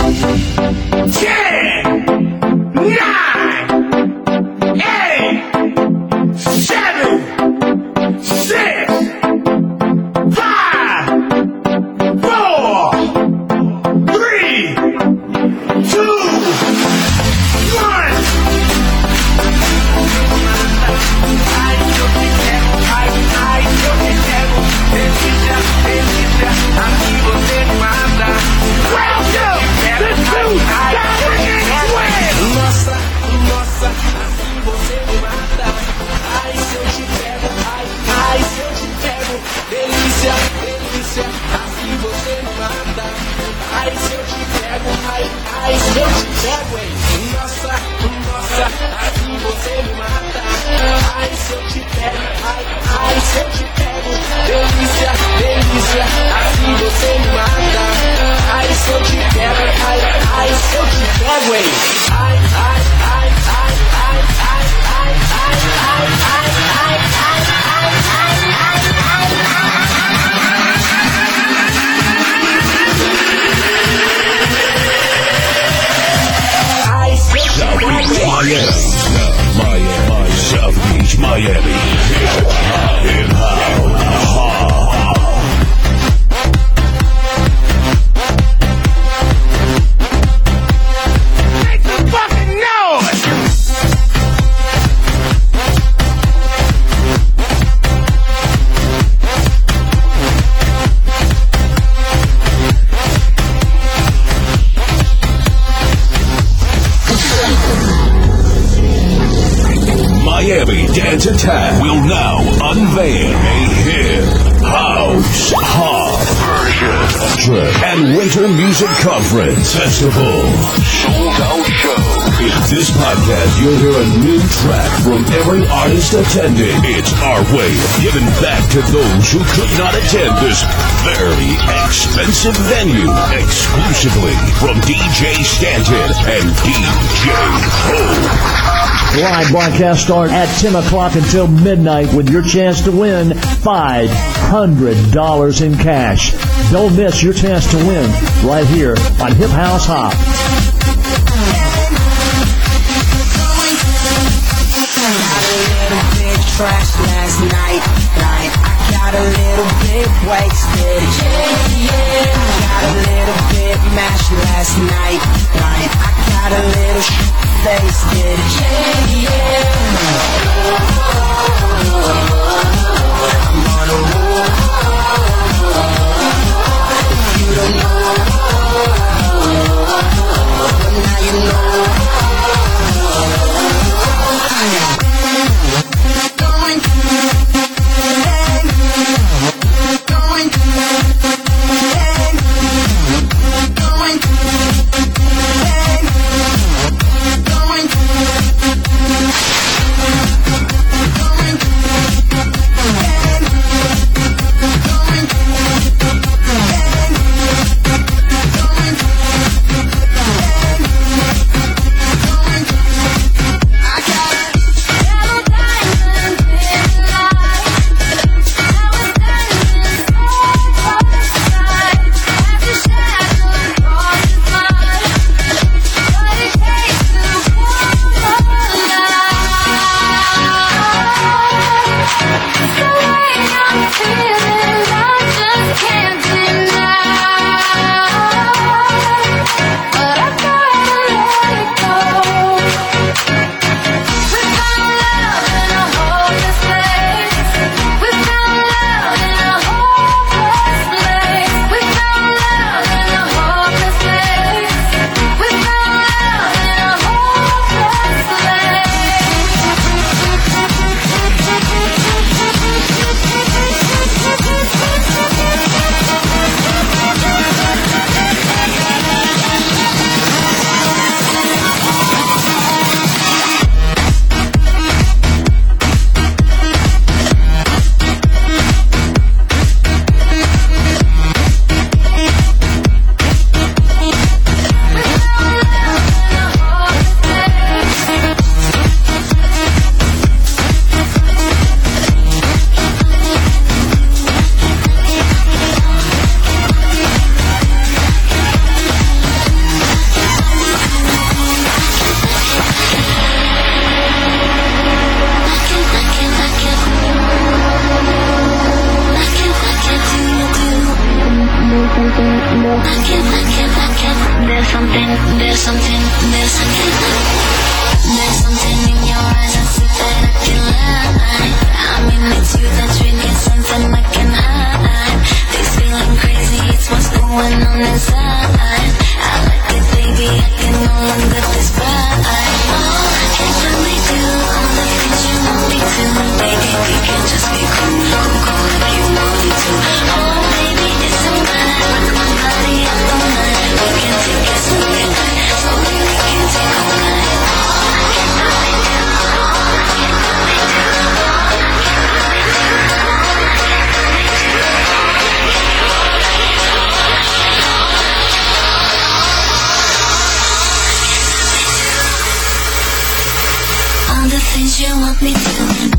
Miami Dance Attack will now unveil a hip, house, hop, version, and Winter Music Conference Festival sold-out show. In this podcast, you'll hear a new track from every artist attending. It's our way of giving back to those who could not attend this very expensive venue, exclusively from DJ Stanton and DJ Ho. Live broadcast start at 10 o'clock until midnight with your chance to win $500 in cash. Don't miss your chance to win right here on Hip House Hop. Trash last night. I got a little bit wasted. Got a little bit mashed last night. I got a little wasted. I'm on a roll. If you don't know, but now you know. something in your eyes, I see that I can lie. I mean, it's you that's really something I can hide. This feeling crazy, it's what's going on inside. I like it, baby, I can no longer describe. Oh, if I may do all the things you want me to, baby, we can just be cool if you want me to. Oh, baby, it's alright, rock my body up all night. We can take it slowly, slowly we can take all night. All the things you want me to.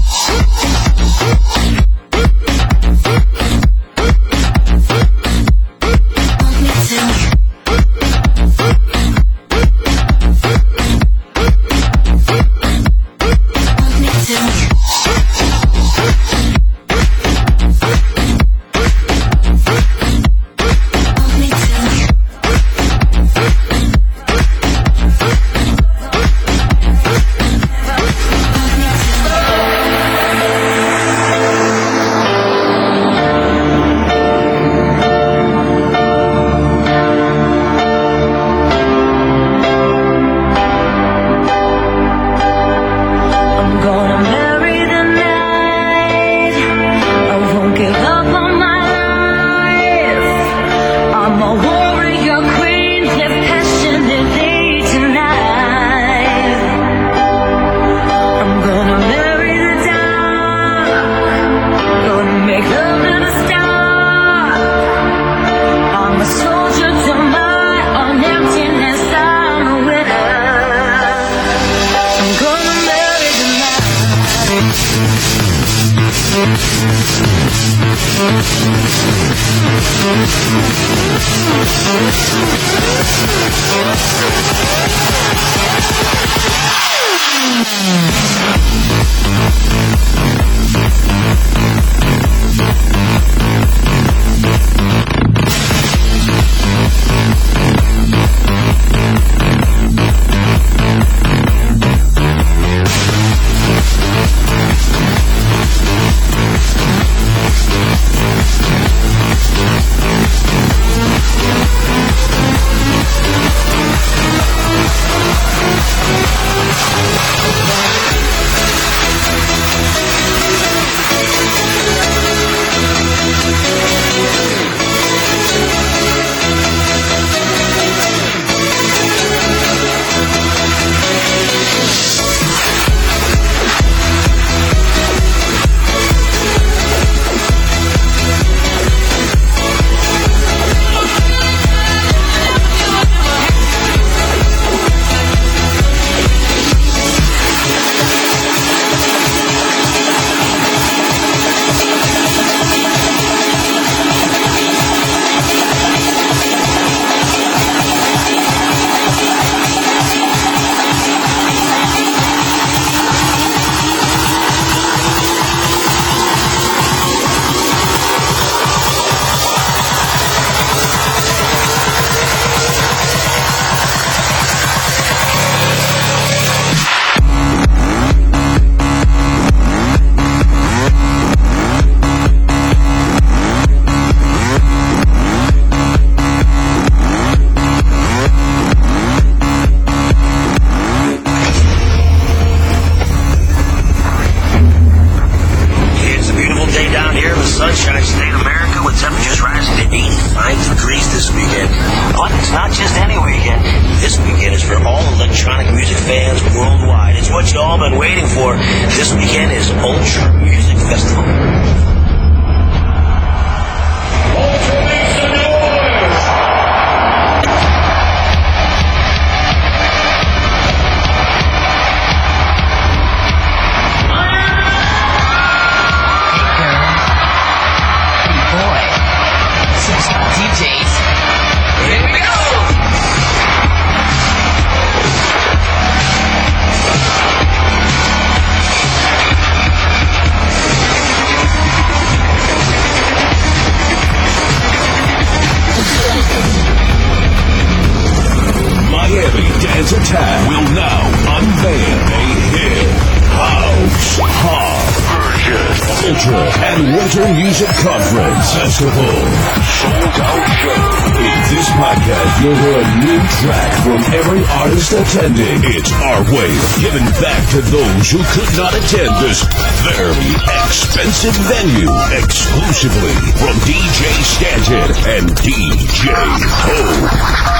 Dance Attack will now unveil a hip, house, hop, version, ultra, and winter music conference festival. Sold out show. In this podcast, you'll hear a new track from every artist attending. It's our way of giving back to those who could not attend this very expensive venue, exclusively from DJ Stanton and DJ Ho.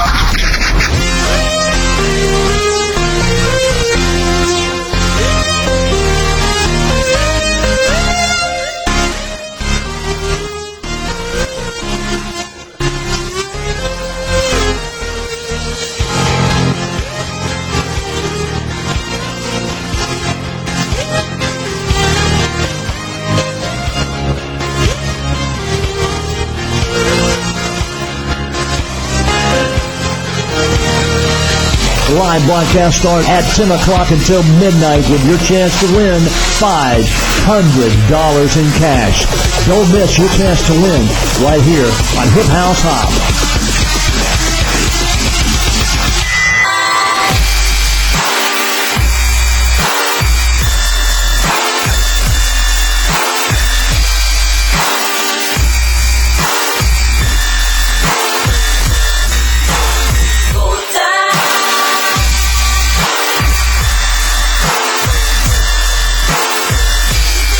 Live broadcast start at 10 o'clock until midnight with your chance to win $500 in cash. Don't miss your chance to win right here on Hip House Hop.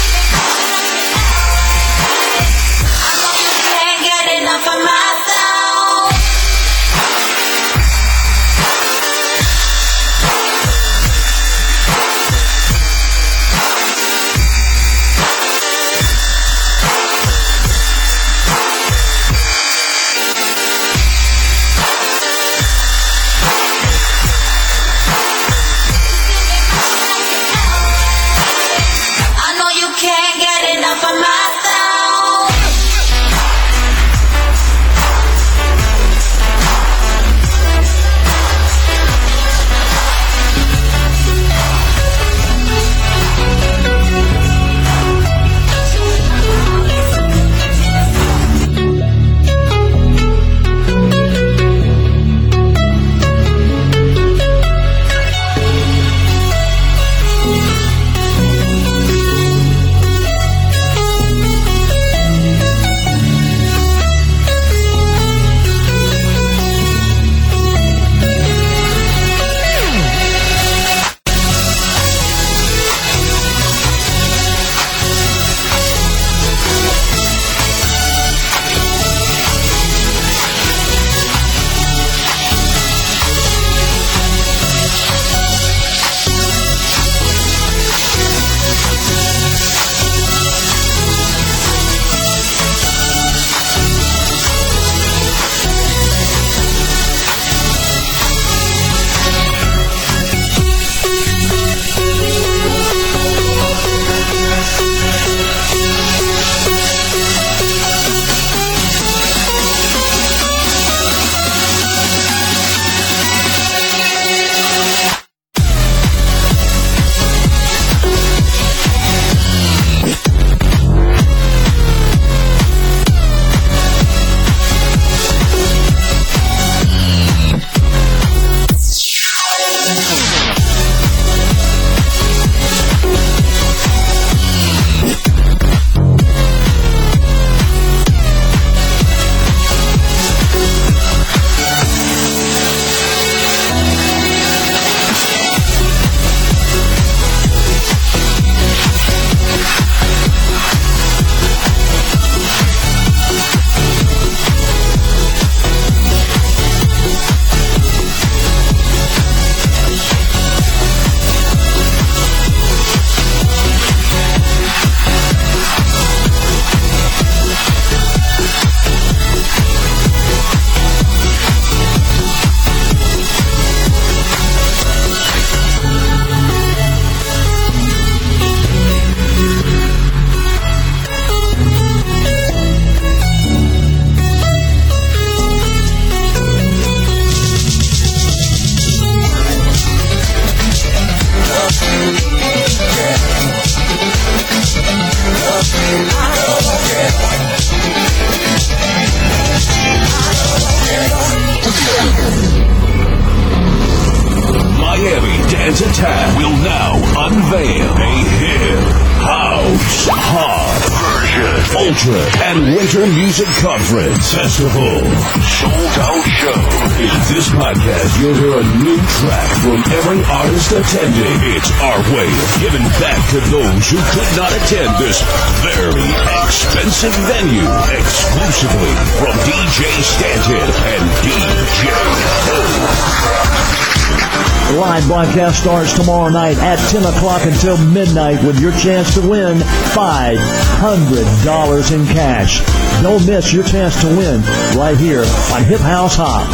Can't get enough of myself. Tad will now unveil a hip, house, hard, version, ultra, and winter music conference festival sold out show. In this podcast, you'll hear a new track from every artist attending. It's our way of giving back to those who could not attend this very expensive venue, exclusively from DJ Stanton and DJ Ho. The live broadcast starts tomorrow night at 10 o'clock until midnight with your chance to win $500 in cash. Don't miss your chance to win right here on Hip House Hop.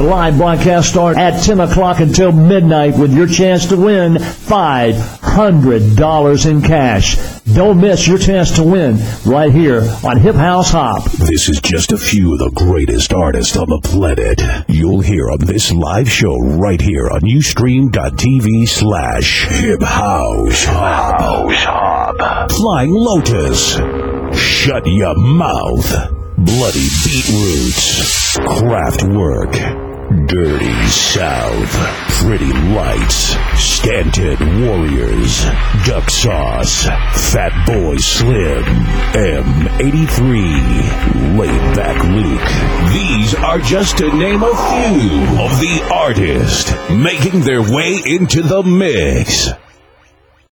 Live broadcast start at 10 o'clock until midnight with your chance to win $500 in cash. Don't miss your chance to win right here on Hip House Hop. This is just a few of the greatest artists on the planet. You'll hear on this live show right here on Ustream.tv/Hip House Hop. Flying Lotus. Shut Your Mouth. Bloody Beetroots. Kraftwerk. Dirty South, Pretty Lights, Stanton Warriors, Duck Sauce, Fat Boy Slim, M83, Laid Back Luke. These are just to name a few of the artists making their way into the mix.